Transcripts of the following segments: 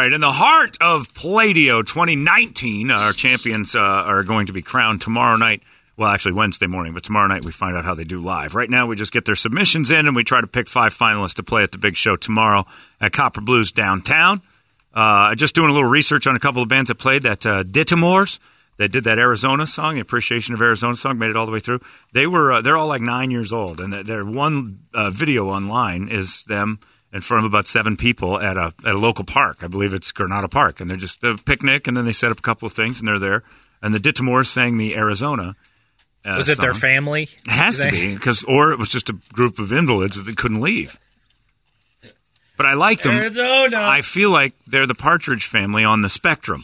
right, in the heart of Play-Doh 2019, our champions are going to be crowned tomorrow night. Well, actually Wednesday morning, but tomorrow night we find out how they do live. Right now we just get their submissions in, and we try to pick 5 finalists to play at the big show tomorrow at Copper Blues downtown. Just doing a little research on a couple of bands that played that Ditamores. They did that Arizona song, the Appreciation of Arizona song, made it all the way through. They're all like 9 years old, and their one video online is them in front of about 7 people at a local park. I believe it's Granada Park, and they're just a picnic, and then they set up a couple of things, and they're there. And the Ditamores sang the Arizona Was it song. their family? It has to be, or it was just a group of invalids that couldn't leave. But I like them. Arizona. I feel like they're the Partridge Family on the spectrum.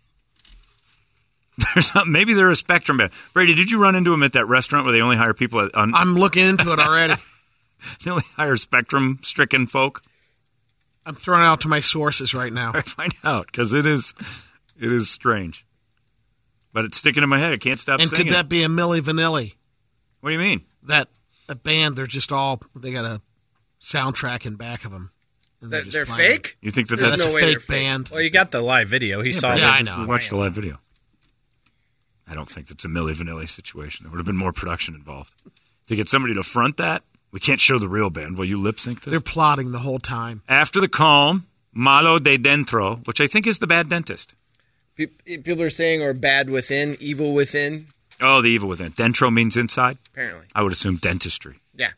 Maybe they're a spectrum band. Brady, did you run into them at that restaurant where they only hire people I'm looking into it already. They only hire spectrum-stricken folk? I'm throwing it out to my sources right now. I find out, because it is strange. But it's sticking in my head. I can't stop And singing. could that be a Milli Vanilli? What do you mean? That a band, they got a soundtrack in back of them. And They're fake? You think That's that's a no way fake they're fake. band. Well, you got the live video. He saw it. I know. We watched the live video. I don't think that's a Milli Vanilli situation. There would have been more production involved. To get somebody to front that, we can't show the real band. Will you lip sync this? They're plotting the whole time. After the Calm, Malo de Dentro, which I think is the bad dentist. People are saying, or bad within, evil within. Oh, the evil within. Dentro means inside? Apparently. I would assume dentistry. Yeah.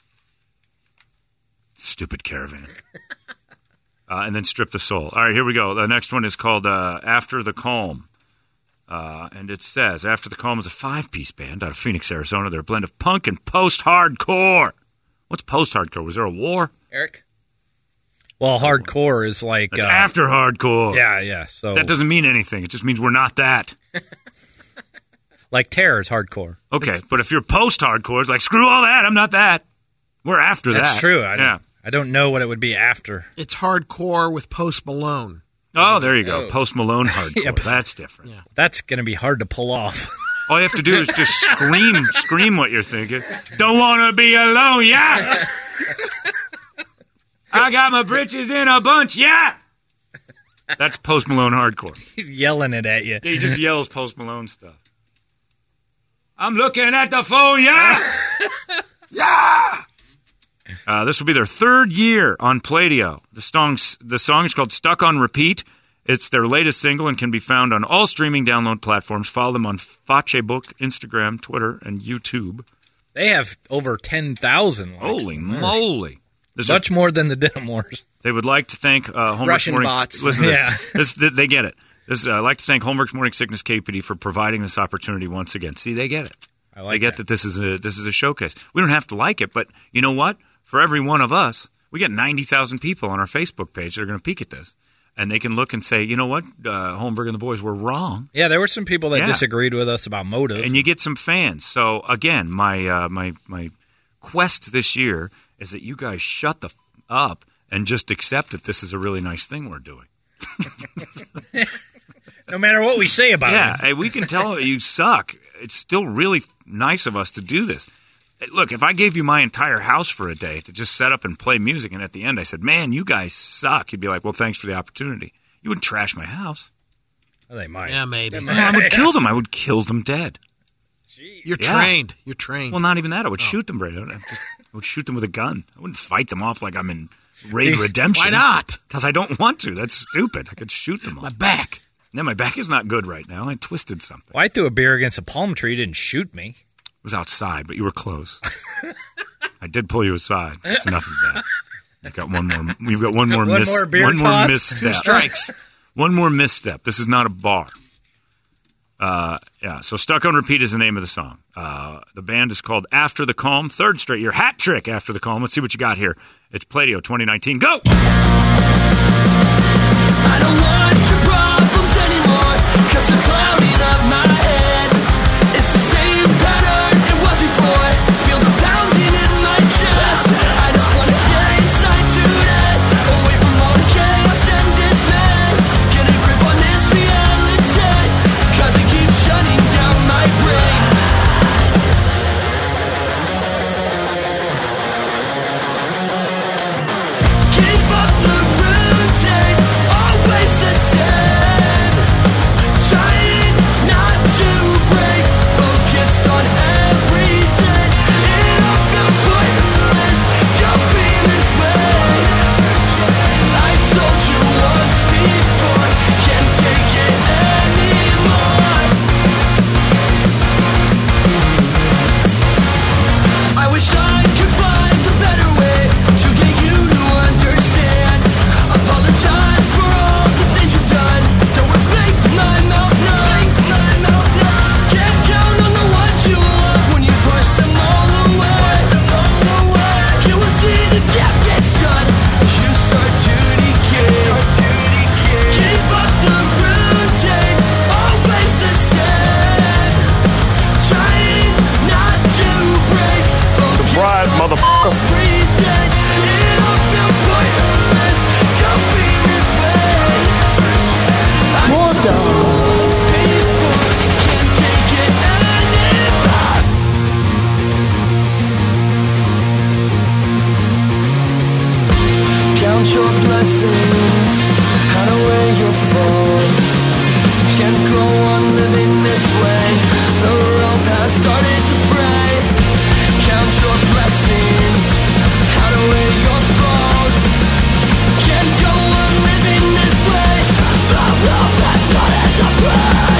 Stupid Caravan. And then Strip the Soul. All right, here we go. The next one is called After the Calm. And it says, After the Calm is a 5-piece band out of Phoenix, Arizona. They're a blend of punk and post-hardcore. What's post-hardcore? Was there a war? Eric? Well, hardcore is like... It's after hardcore. Yeah. So That doesn't mean anything. It just means we're not that. like Terror is hardcore. Okay, but if you're post-hardcore, it's like, screw all that. I'm not that. We're after that. That's true. Yeah. I don't know what it would be after. It's hardcore with Post Malone. Oh, there you go. Oh. Post Malone hardcore. Yeah, but- That's different. Yeah. That's going to be hard to pull off. All you have to do is just scream what you're thinking. Don't want to be alone, yeah. I got my britches in a bunch, yeah. That's Post Malone hardcore. He's yelling it at you. He just yells Post Malone stuff. I'm looking at the phone, yeah. Yeah. This will be their 3rd year on Play-Doh. The song is called Stuck on Repeat. It's their latest single and can be found on all streaming download platforms. Follow them on Facebook, Instagram, Twitter, and YouTube. They have over 10,000 likes. Holy moly. Much more than the Ditamores. They would like to thank Homeworks Russian Morning... bots. Listen to Yeah. this. They get it. I'd like to thank Homeworks Morning Sickness KPD for providing this opportunity once again. See, they get it. I like They get that this is a showcase. We don't have to like it, but you know what? For every one of us, we get 90,000 people on our Facebook page that are going to peek at this. And they can look and say, you know what, Holmberg and the boys were wrong. Yeah, there were some people that Yeah. disagreed with us about motive. And you get some fans. So, again, my quest this year is that you guys shut the up and just accept that this is a really nice thing we're doing. no matter what we say about Yeah, it. hey, we can tell you suck. It's still really nice of us to do this. Hey, look, if I gave you my entire house for a day to just set up and play music, and at the end I said, man, you guys suck, you'd be like, well, thanks for the opportunity. You wouldn't trash my house. Well, they might. Yeah, maybe. I would kill them. I would kill them dead. You're Yeah. trained. You're trained. Well, not even that. I would shoot them, Brady. I would shoot them with a gun. I wouldn't fight them off like I'm in Raid Redemption. Why not? Because I don't want to. That's stupid. I could shoot them My off. back. Yeah, my back is not good right now. I twisted something. Well, I threw a beer against a palm tree. Didn't shoot me. It was outside, but you were close. I did pull you aside. That's enough of that. You've got one more. You've got one more. One more beer toss? misstep. 2 strikes. One more misstep. This is not a bar. Yeah. So Stuck on Repeat is the name of the song. The band is called After the Calm. 3rd straight year. Hat trick After the Calm. Let's see what you got here. It's Play-Doh 2019. Go. I don't want your problems anymore, 'cause they're clouding up my head. It's the same pattern it was before. Feel the pounding in my chest. I just want to stay inside today, away from all the chaos and dismay. Get a grip on this reality, 'cause it keeps shutting down my brain. Keep up the routine, always motherfucker. Everything, it all feels pointless. Don't be this way. More time. Can't take it anymore. Count your blessings, hide away your faults. Can't go on living this way. The rope has started to fray. Count your blessings, hide away your faults. Can't go on living this way. The rope has started to fray.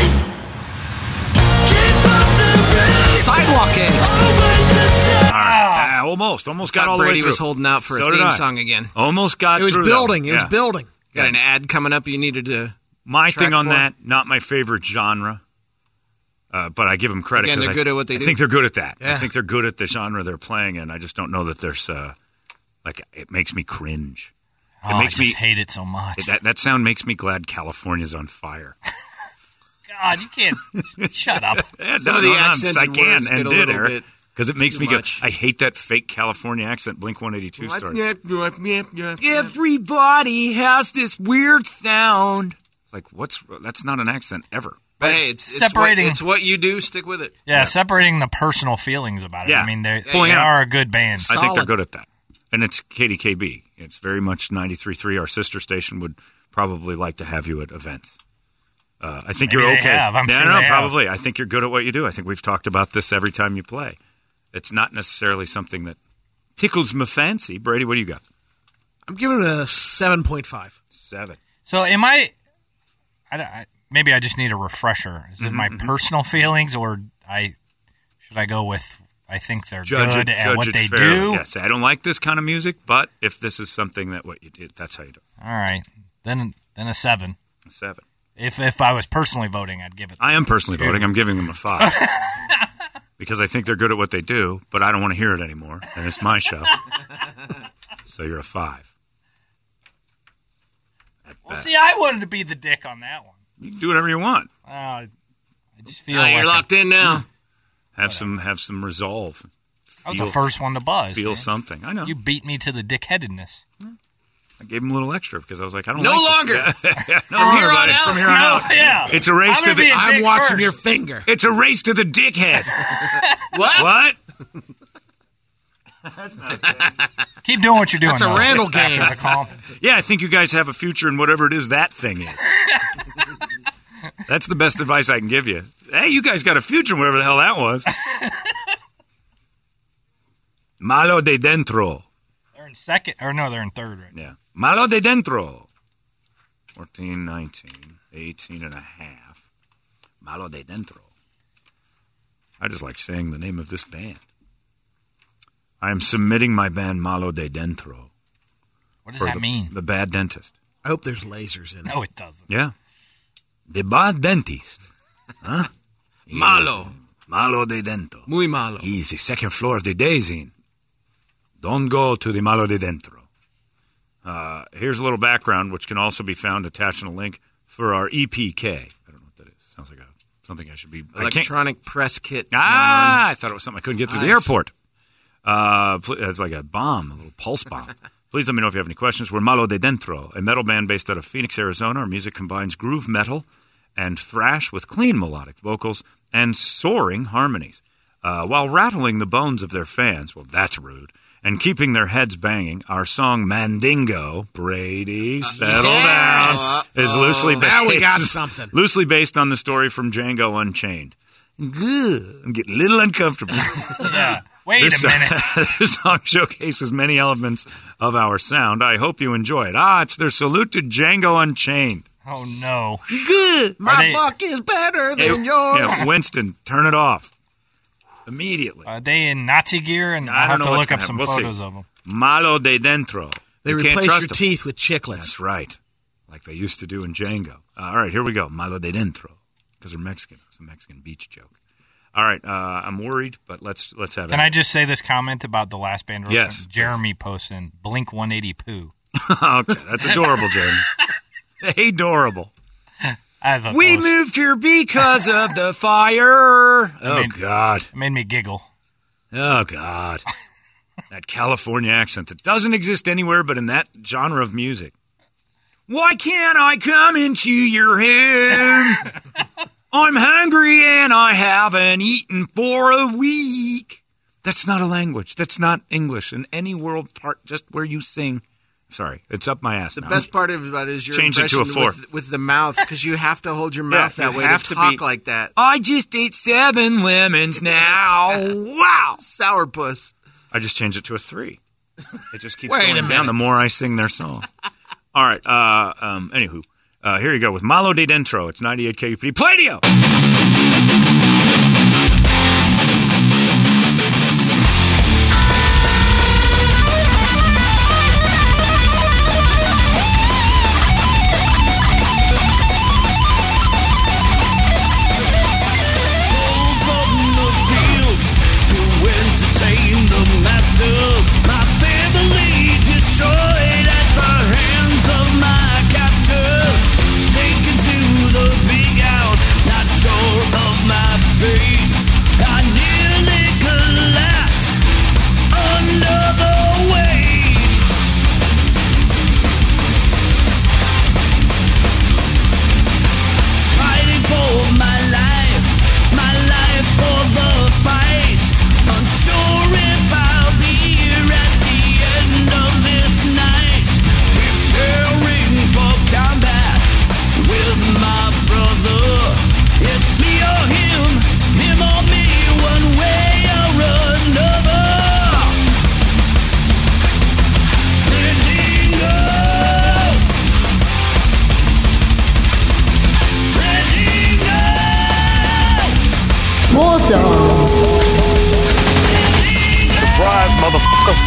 Keep up the race. Sidewalk eggs. Always the same. All right. Almost got all the way Brady through. was holding out for So a did theme I. song again. Almost got It was through that building. one. It was Yeah. building. Got an ad coming up you needed to... My track thing on for. that, not my favorite genre, but I give them credit. Again, 'cause they're good at what they I do. think they're good at that. I Yeah. think they're good at the genre they're playing in. I just don't know that there's, it makes me cringe. Oh, makes I just me- hate it so much. That sound makes me glad California's on fire. God, you can't. Shut up. Yeah, Some of the accents I and can words and get a did, little Eric. bit Because it makes too me go, much. I hate that fake California accent Blink-182 started. Yeah. Everybody has this weird sound. Like, that's not an accent ever. But hey, it's Separating- it's what you do. Stick with it. Yeah, separating the personal feelings about it. Yeah. I mean, they Pulling out. are a good band. I think they're Solid. good at that. And it's KDKB. It's very much 93.3. Our sister station would probably like to have you at events. I think Maybe you're they okay. have. I'm no, sure no, they have. probably. I think you're good at what you do. I think we've talked about this every time you play. It's not necessarily something that tickles my fancy. Brady, what do you got? I'm giving it a 7.5. 7. So am I maybe I just need a refresher. Is it my personal feelings, or should I go with I think they're good at what they fairly. do? Yes, I don't like this kind of music, but if this is something that what you did, that's how you do it. All right, then a 7. A 7. If I was personally voting, I'd give it. I am personally voting. I'm giving them a 5. Because I think they're good at what they do, but I don't want to hear it anymore, and it's my show. So you're a 5. At Well, best. see, I wanted to be the dick on that one. You can do whatever you want. I just feel Oh, like you're locked in now. Have some resolve. I was the first one to buzz. Feel man. something. I know. You beat me to the dickheadedness. I gave him a little extra because I was like, I don't No like this. longer. No longer, buddy. out. From here on out. Yeah, It's a race I'm to gonna the. be a I'm dick watching first. your finger. It's a race to the dickhead. What? What? Keep doing what you're doing. That's a though, Randall game. after the call. Yeah, I think you guys have a future in whatever it is that thing is. That's the best advice I can give you. Hey, you guys got a future in whatever the hell that was. Malo de dentro. They're in second, or no, they're in third right now. Yeah. Malo de dentro. 14, 19, 18 and a half. Malo de dentro. I just like saying the name of this band. I am submitting my band Malo de dentro. What does that mean? The bad dentist. I hope there's lasers in it. No, it doesn't. Yeah. The bad dentist. Huh? Malo. Malo de dentro. Muy malo. He's the second floor of the Days Inn. Don't go to the Malo de Dentro. Here's a little background, which can also be found attached in a link for our EPK. I don't know what that is. Sounds like something I should be. I can't. Electronic press kit. I thought it was something I couldn't get through the Nice. airport. It's like a bomb, a little pulse bomb. Please let me know if you have any questions. We're Malo de Dentro, a metal band based out of Phoenix, Arizona. Our music combines groove metal and thrash with clean melodic vocals and soaring harmonies, while rattling the bones of their fans. Well, that's rude. And keeping their heads banging. Our song Mandingo, Brady, settle down, is loosely based. Now we got something. Loosely based on the story from Django Unchained. Good. I'm getting a little uncomfortable. Yeah. Wait a minute. This song showcases many elements of our sound. I hope you enjoy it. It's their salute to Django Unchained. Oh no. Good. My they- buck is better than yours. Yeah, Winston, turn it off. Immediately. Are they in Nazi gear? And I I'll don't have know to what's look up gonna some happen. We'll see. photos of them. Malo de dentro. They You can't replace trust your them. teeth with chiclets. That's right. Like they used to do in Django. All right, here we go. Malo de dentro. Because they're Mexican. It's a Mexican beach joke. All right, I'm worried, but let's have it. Can I just say this comment about the last band? real Yes, quick? Jeremy posting Blink 180 poo. Okay, that's adorable, Jeremy. Adorable. I thought We that was- moved here because of the fire. Oh, mean- God. It made me giggle. Oh, God. That California accent that doesn't exist anywhere but in that genre of music. Why can't I come into your home? I'm hungry and I haven't eaten for a week. That's not a language. That's not English in any world part, just where you sing. Sorry, it's up my ass The now. best part of that is your Change it to a impression 4. with the mouth, because you have to hold your mouth Yeah, that you way have to to talk be- like that. I just ate 7 lemons now. Wow. Sourpuss. I just changed it to a 3. It just keeps Wait a going down minute. the more I sing their song. All right. Anywho, here you go with Malo de Dentro. It's 98 KUPD. Pladio! From the fields to entertain the masses. My family destroyed at the hands of my captors. Taken to the big house, not sure of my fate. I nearly collapsed under the weight. Fighting for my life for the fight. Unsure if I'll be here at the end of this night. Preparing for combat with my brother. It's me or him or me, one way or another. Mandingo. Surprise, motherfucker.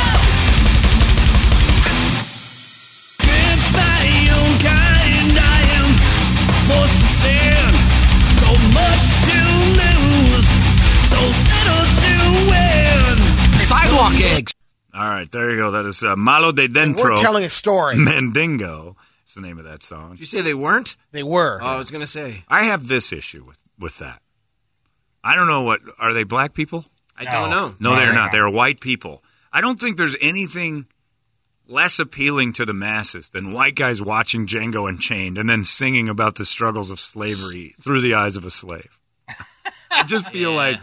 Against my own kind, I am forced to sin. So much to lose, so little to win. Sidewalk eggs. All right, there you go. That is Malo de Dentro. We're telling a story. Mandingo. It's the name of that song. Did you say they weren't? They were. Oh, I was going to say. I have this issue with that. I don't know what. Are they black people? I don't know. No, No, they're they're not. not. They're white people. I don't think there's anything less appealing to the masses than white guys watching Django Unchained and then singing about the struggles of slavery through the eyes of a slave. I just feel like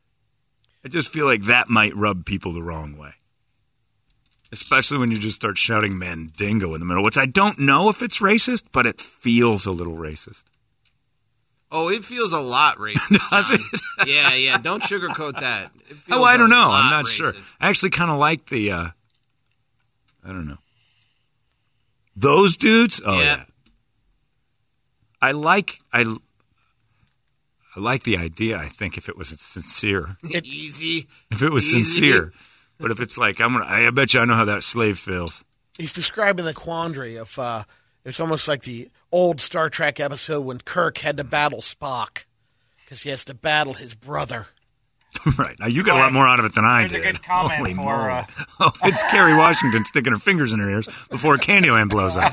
that might rub people the wrong way. Especially when you just start shouting Mandingo in the middle, which I don't know if it's racist, but it feels a little racist. Oh, it feels a lot racist. Does it? Yeah. Don't sugarcoat that. It feels Oh, I don't a know. lot I'm not racist. sure. I actually kind of like the, I don't know. Those dudes? Oh, yeah. I like the idea, I think, if it was sincere. Easy. If it was Easy. sincere. But if it's like, I bet you I know how that slave feels. He's describing the quandary of it's almost like the old Star Trek episode when Kirk had to battle Spock because he has to battle his brother. Right. Now, you got a lot more out of it than I There's did. a good comment Holy for, moly. Oh, it's Kerry Washington sticking her fingers in her ears before Candyland blows up.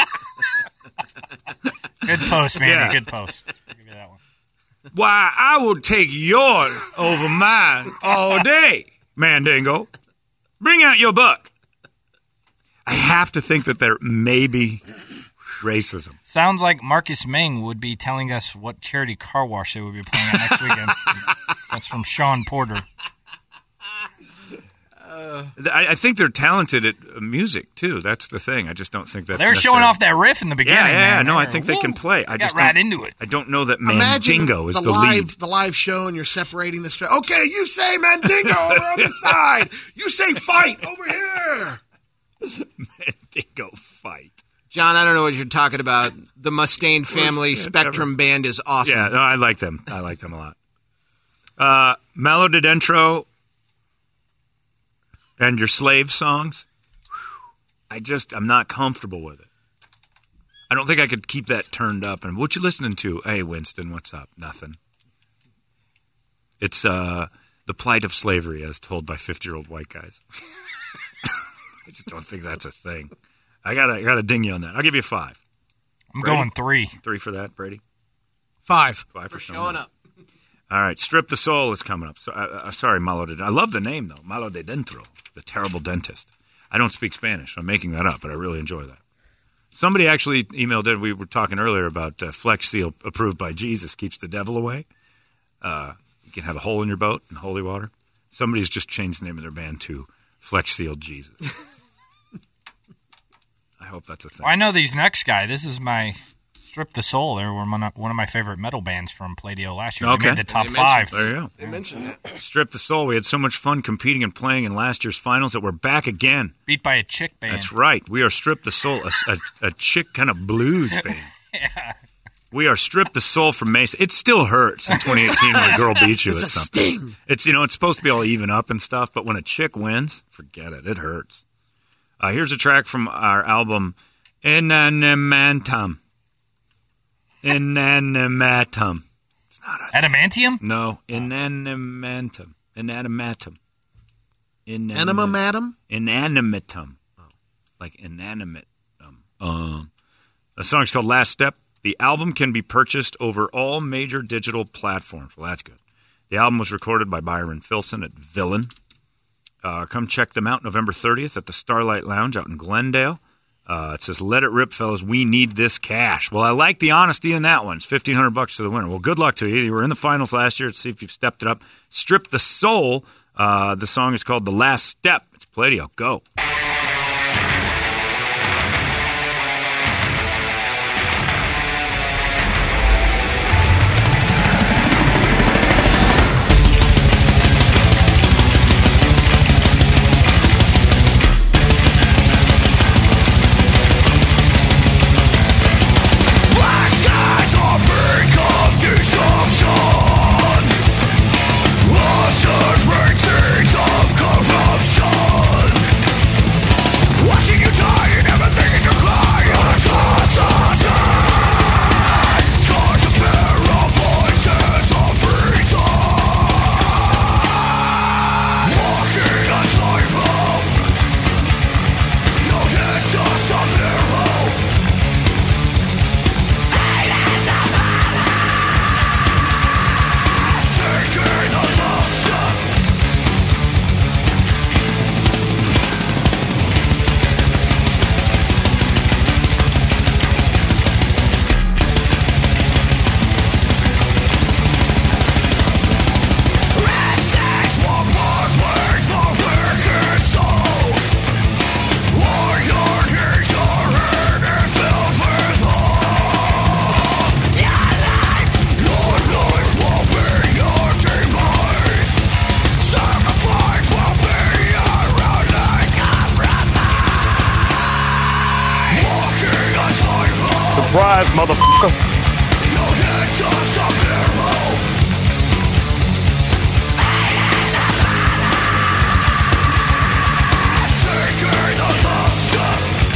Good post, Manny. Yeah. Good post. I'll give you that one. Why, I will take yours over mine all day, Mandingo. Bring out your buck. I have to think that there may be racism. Sounds like Marcus Ming would be telling us what charity car wash they would be playing at next weekend. That's from Sean Porter. I think they're talented at music, too. That's the thing. I just don't think that's They're showing necessarily- off that riff in the beginning. Yeah, man. no, I think they can play. I Got just right don't- into it. I don't know that Imagine Mandingo is the lead. the live show, and you're separating the strap. Okay, you say Mandingo over on the side. You say fight over here. Mandingo fight. John, I don't know what you're talking about. The Mustaine family Spectrum Band is awesome. Yeah, no, I like them. I like them a lot. Malo de Dentro and your slave songs. I'm not comfortable with it. I don't think I could keep that turned up. And what you listening to? Hey, Winston, what's up? Nothing. It's the plight of slavery as told by 50-year-old white guys. I just don't think that's a thing. I gotta ding you on that. I'll give you 5. I'm Brady? going 3. 3 for that, Brady. 5. 5 for Showing up. All right, Strip the Soul is coming up. So, sorry, Malo de... I love the name, though. Malo de Dentro, the terrible dentist. I don't speak Spanish, so I'm making that up, but I really enjoy that. Somebody actually emailed in. We were talking earlier about Flex Seal approved by Jesus keeps the devil away. You can have a hole in your boat in holy water. Somebody's just changed the name of their band to Flex Seal Jesus. I hope that's a thing. Well, I know these next guy. This is my Strip the Soul. They were one of my favorite metal bands from Play-Doh last year. Okay. They made the top 5. There you go. They mentioned that. Strip the Soul. We had so much fun competing and playing in last year's finals that we're back again. Beat by a chick band. That's right. We are Strip the Soul, a chick kind of blues band. Yeah. We are Strip the Soul from Mesa. It still hurts in 2018 when a girl beats you It's at a something. sting. It's it's supposed to be all even up and stuff, but when a chick wins, forget it. It hurts. Here's a track from our album Inanimatum. Inanimatum. It's not a Adamantium? no. Inanimatum. Inanimatum. Enema, madam? Inanimatum. Like inanimate. The song's called Last Step. The album can be purchased over all major digital platforms. Well, that's good. The album was recorded by Byron Filson at Villain. Come check them out November 30th at the Starlight Lounge out in Glendale. It says, "Let it rip, fellas. We need this cash." Well, I like the honesty in that one. It's $1,500 to the winner. Well, good luck to you. You were in the finals last year. Let's see if you've stepped it up. Strip the Soul. The song is called The Last Step. It's Play-Doh. Go. Black skies are brink of destruction. Monsters bring seeds of corruption. Watching you die and everything in your cry. Atrocity. Scars to bear of voices of reason. Walking on tightrope. Don't hit just a mirror. Taking the last step. Red says one more ways for wicked souls. All your years your head is filled with hope. Your life will be your demise. Sacrifice will be your only compromise. Walking on tightrope. Surprise, motherfucker. Don't hit just a mirror. Taking the last step.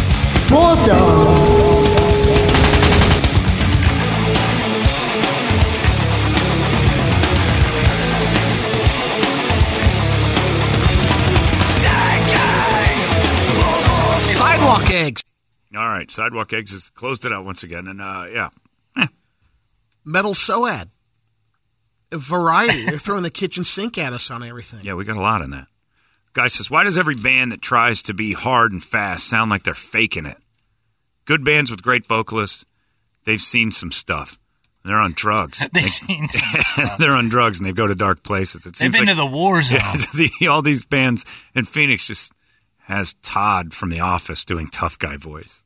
Sidewalk eggs. All right, Sidewalk Eggs has closed it out once again, and yeah. Metal SOAD. A variety. They're throwing the kitchen sink at us on everything. Yeah, we got a lot in that. Guy says, why does every band that tries to be hard and fast sound like they're faking it? Good bands with great vocalists, they've seen some stuff. They're on drugs. They've seen some stuff. They're on drugs, and they go to dark places. It They've seems been like to the war zone. all these bands in Phoenix just has Todd from The Office doing tough guy voice.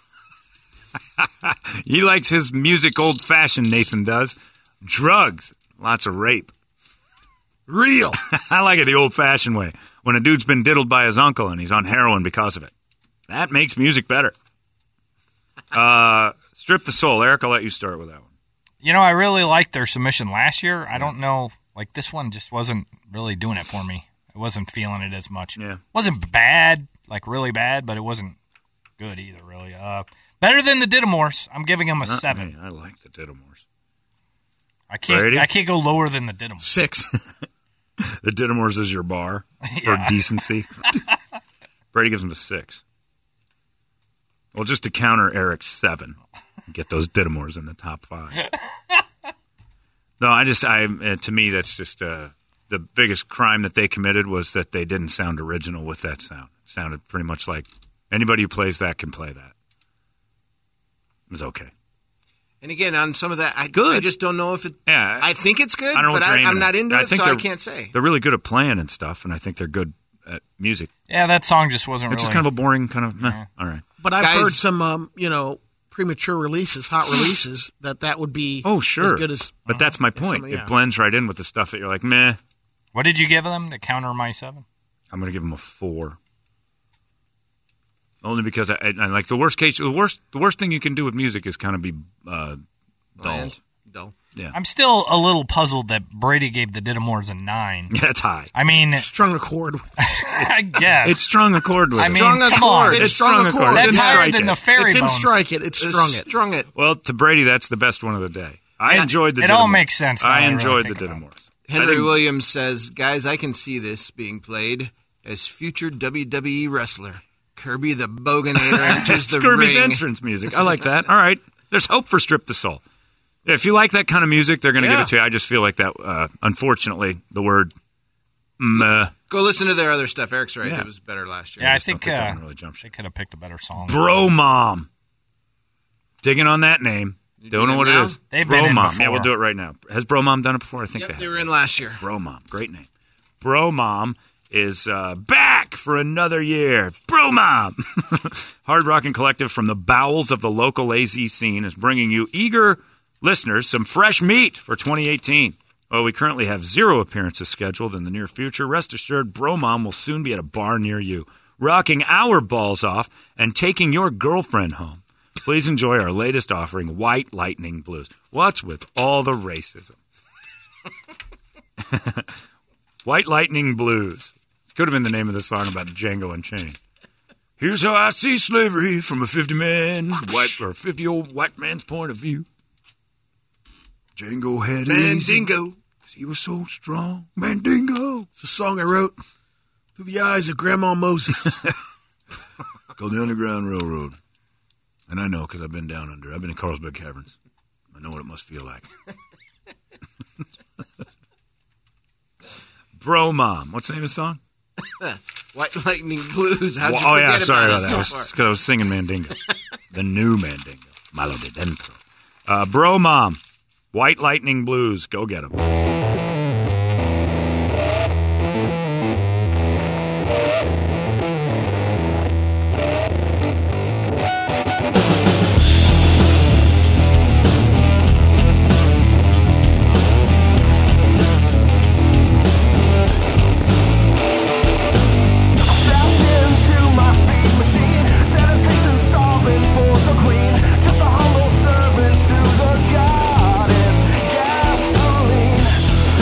He likes his music old-fashioned, Nathan does. Drugs. Lots of rape. Real. I like it the old-fashioned way. When a dude's been diddled by his uncle and he's on heroin because of it. That makes music better. Strip the Soul. Eric, I'll let you start with that one. You know, I really liked their submission last year. I don't know, like this one just wasn't really doing it for me. I wasn't feeling it as much. Yeah. It wasn't bad, like really bad, but it wasn't good either, really. Better than the Didymores. I'm giving them a 7. Hey, I like the Didymores. I can't. Brady? I can't go lower than the Didymores. 6. The Didymores is your bar for Yeah. decency. Brady gives him a 6. Well, just to counter Eric's 7, get those Didymores in the top 5. No, to me, that's just the biggest crime that they committed was that they didn't sound original with that sound. It sounded pretty much like anybody who plays that can play that. It was okay. And again, on some of that, I just don't know if it. Yeah, I think it's good, I don't know but what you're I'm aiming not at. into I it, think so I can't say. They're really good at playing and stuff, and I think they're good at music. Yeah, that song just wasn't It's really. just kind of a boring kind of. Meh. All right. But I've Guys- heard some, premature releases, hot releases, that would be Oh, sure. as good as. But that's my point. something, yeah. It blends right in with the stuff that you're like, meh. What did you give them to counter my 7? I'm going to give them a 4. Only because I like the worst case. The worst thing you can do with music is kind of be dull. Dull. Yeah, I'm still a little puzzled that Brady gave the Didymores a 9. yeah, it's high. I mean, Strung a chord. I guess. It's strung a chord with I it. mean, Strung a come chord. on. It's strung a chord. It That's didn't higher strike than it. the fairy It didn't bones. strike it. It strung it. Strung it. Well, to Brady, that's the best one of the day. I enjoyed the. it all Didymores. makes sense now I that I really enjoyed the think about it. Didymores. Henry Williams says, "Guys, I can see this being played as future WWE wrestler Kirby the Boganator enters the Kirby's ring." entrance music. I like that. All right, there's hope for Strip the Soul. If you like that kind of music, they're going to give it to you. I just feel like that. Unfortunately, the word. Go listen to their other stuff. Eric's right; Yeah. it was better last year. Yeah, I just don't think think that one really jumps. they could have picked a better song. Bro Mom. Digging on that name. Don't know it what now? it is. They've Bro been in Mom. before. Yeah, we'll do it right now. Has Bro Mom done it before? I think Yep, they they have. were in last year. Bro Mom. Great name. Bro Mom is back for another year. Bro Mom. Hard Rockin' Collective from the bowels of the local AZ scene is bringing you eager listeners some fresh meat for 2018. Well, we currently have 0 appearances scheduled in the near future. Rest assured, Bro Mom will soon be at a bar near you, rocking our balls off and taking your girlfriend home. Please enjoy our latest offering, White Lightning Blues. What's with all the racism? White Lightning Blues. Could have been the name of the song about Django Unchained. Here's how I see slavery from a 50-old white man's point of view. Django had it easy. Mandingo. He was so strong. Mandingo. It's a song I wrote through the eyes of Grandma Moses. Called the Underground Railroad. And I know because I've been down under. I've been in Carlsbad Caverns. I know what it must feel like. Bro Mom. What's the name of the song? White Lightning Blues. How'd you Oh, yeah, forget sorry about about it? that. Because I was singing Mandingo. The new Mandingo. Malo de Dentro. Bro Mom. White Lightning Blues. Go get them. Strapped into my speed machine, set a pace and starving for the queen. Just a humble servant to the goddess gasoline.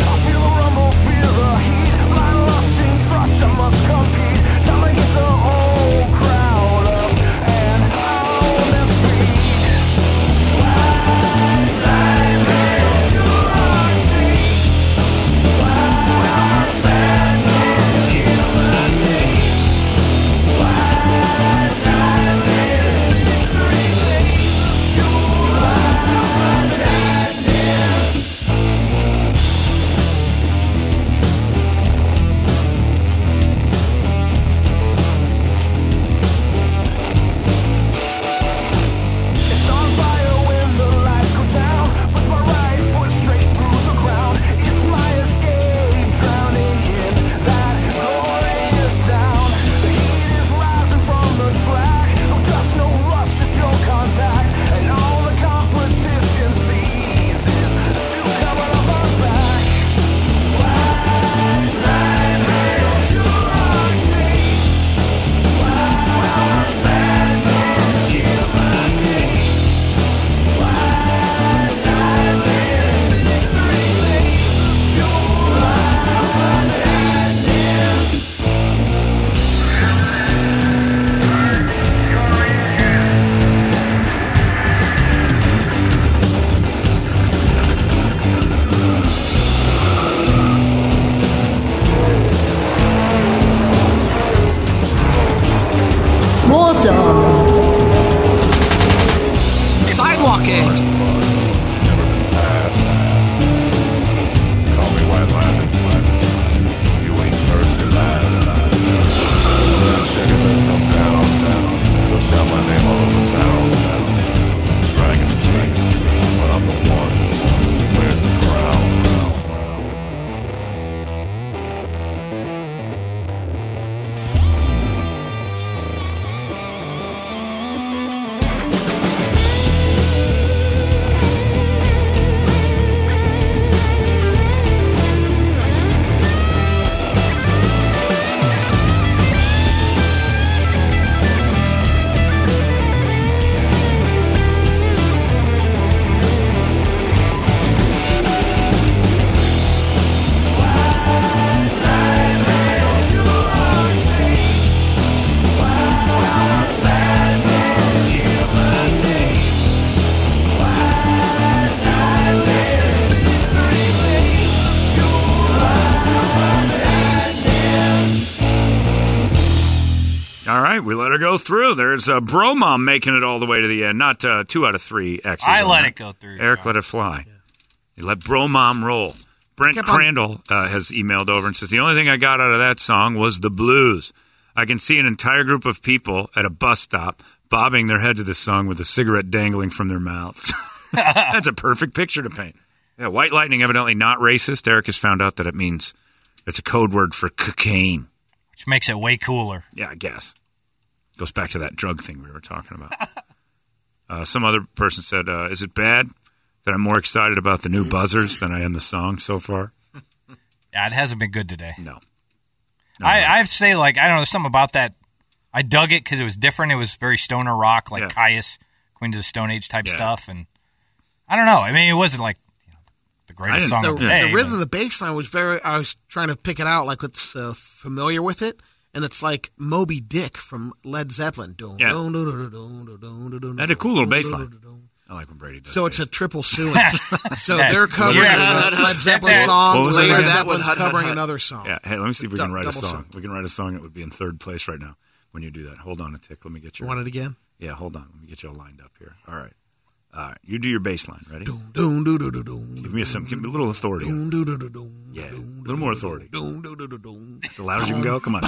All right, we let her go through. There's Bromom making it all the way to the end. Not 2 out of 3 X's. I let it go through. Eric John. let it fly. Yeah. He let Bromom roll. Brent Crandall has emailed over and says, the only thing I got out of that song was the blues. I can see an entire group of people at a bus stop bobbing their head to this song with a cigarette dangling from their mouths. That's a perfect picture to paint. Yeah, White Lightning, evidently not racist. Eric has found out that it means it's a code word for cocaine. Which makes it way cooler. Yeah, I guess. Goes back to that drug thing we were talking about. Some other person said, is it bad that I'm more excited about the new buzzers than I am the song so far? Yeah, it hasn't been good today. No. I have to say, like, I don't know, there's something about that. I dug it because it was different. It was very stoner rock, like Caius, Queens of the Stone Age type stuff. And I don't know. I mean, it wasn't like the greatest song of the day. The rhythm of the bass line was I was trying to pick it out, like it's familiar with it. And it's like Moby Dick from Led Zeppelin. Yeah. That had a cool little bass line. I like when Brady does. So it's a triple suing. So they're covering a Led Zeppelin song. Led Zeppelin's covering another song. Yeah. Hey, let me see if we can write a song. We can write a song that would be in third place right now when you do that. Hold on a tick. Let me get your. Want it again? Yeah, hold on. Let me get you all lined up here. All right. You do your bass line. Ready? Give me a little authority. Yeah, a little more authority. As loud as you can go. Come on.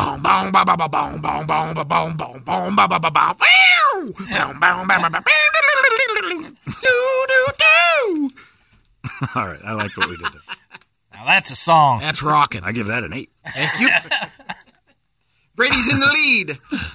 All right, I like what we did there. Now that's a song. That's rocking. I give that an 8. Thank you. Brady's in the lead.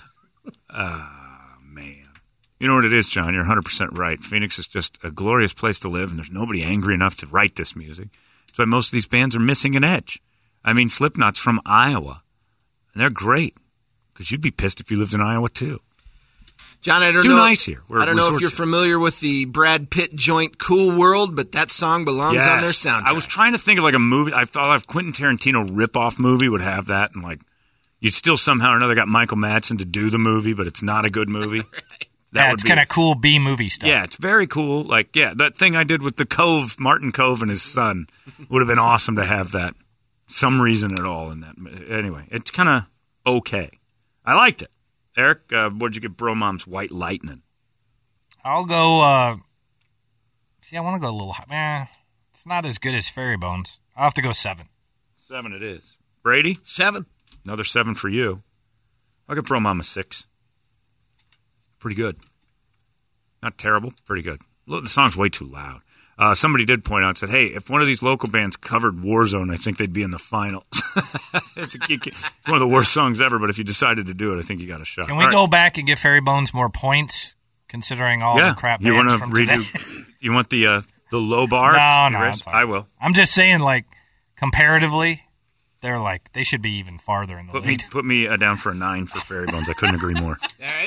Man. You know what it is, John? You're 100% right. Phoenix is just a glorious place to live, and there's nobody angry enough to write this music. That's why most of these bands are missing an edge. I mean, Slipknot's from Iowa, and they're great, because you'd be pissed if you lived in Iowa, too. John, I don't it's know. Too nice here. I don't know if you're familiar with the Brad Pitt joint Cool World, but that song belongs on their soundtrack. I was trying to think of like a movie. I thought a Quentin Tarantino ripoff movie would have that, and like you still somehow or another got Michael Madsen to do the movie, but it's not a good movie. Right. Yeah, it's kind of cool B-movie stuff. Yeah, it's very cool. Like, yeah, that thing I did with the Cove, Martin Cove and his son would have been awesome to have that. Some reason at all in that. Anyway, it's kind of okay. I liked it. Eric, what'd you get Bromom's White Lightning? I'll go, I want to go a little high. It's not as good as Fairy Bones. I'll have to go 7. 7 it is. Brady? 7. Another 7 for you. I'll give Bromom a 6. Pretty good. Not terrible. Pretty good. The song's way too loud. Somebody did point out and said, hey, if one of these local bands covered Warzone, I think they'd be in the finals. It's one of the worst songs ever, but if you decided to do it, I think you got a shot. Can we go back and give Fairy Bones more points, considering all the crap bands from today? You want the low bar? No, I will. I'm just saying, like, comparatively, they should be even farther in the lead. Put me down for a 9 for Fairy Bones. I couldn't agree more. All right.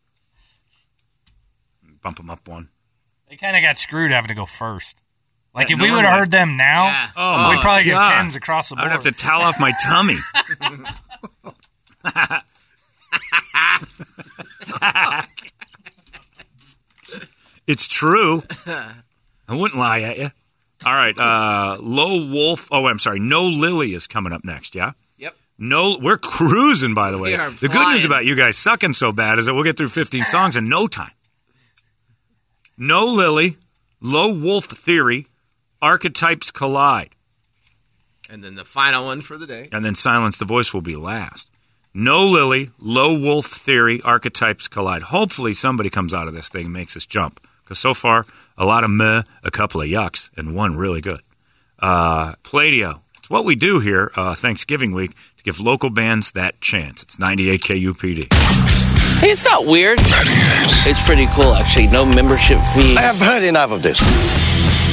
Bump them up 1. They kind of got screwed having to go first. Like, if we would have heard them now, we'd probably get 10s across the board. I'd have to towel off my tummy. It's true. I wouldn't lie at you. All right. Low Wolf. Oh, I'm sorry. No Lily is coming up next, yeah? Yep. No, we're cruising, by the way. The good news flying. about you guys sucking so bad is that we'll get through 15 songs in no time. No Lily, Low Wolf Theory, Archetypes Collide. And then the final one for the day. And then Silence the Voice will be last. No Lily, Low Wolf Theory, Archetypes Collide. Hopefully somebody comes out of this thing and makes us jump. Because so far, a lot of meh, a couple of yucks, and one really good. Pladio. It's what we do here Thanksgiving week to give local bands that chance. It's 98 KUPD. Hey, it's not weird. It's pretty cool, actually. No membership fee. I have heard enough of this.